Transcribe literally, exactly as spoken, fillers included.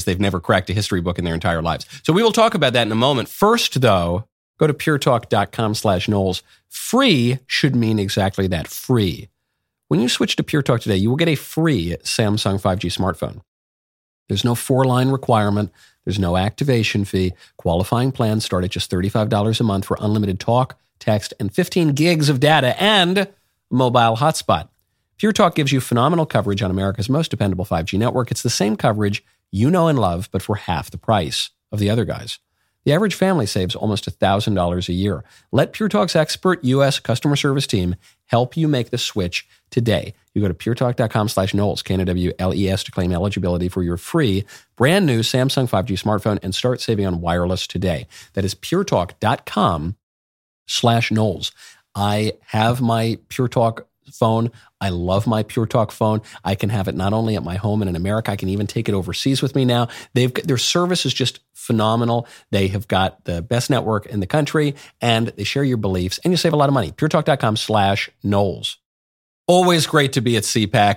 they've never cracked a history book in their entire lives. So we will talk about that in a moment. First, though, go to puretalk.com slash Knowles. Free should mean exactly that, free. When you switch to Pure Talk today, you will get a free Samsung five G smartphone. There's no four-line requirement. There's no activation fee. Qualifying plans start at just thirty-five dollars a month for unlimited talk, text, and fifteen gigs of data and a mobile hotspot. Pure Talk gives you phenomenal coverage on America's most dependable five G network. It's the same coverage you know and love, but for half the price of the other guys. The average family saves almost one thousand dollars a year. Let Pure Talk's expert U S customer service team help you make the switch today. You go to puretalk.com slash Knowles, K N O W L E S, to claim eligibility for your free brand new Samsung five G smartphone and start saving on wireless today. That is puretalk.com slash Knowles. I have my Pure Talk phone. I love my Pure Talk phone. I can have it not only at my home and in America, I can even take it overseas with me now. They've their service is just phenomenal. They have got the best network in the country, and they share your beliefs, and you save a lot of money. puretalk.com slash Knowles. Always great to be at C PAC.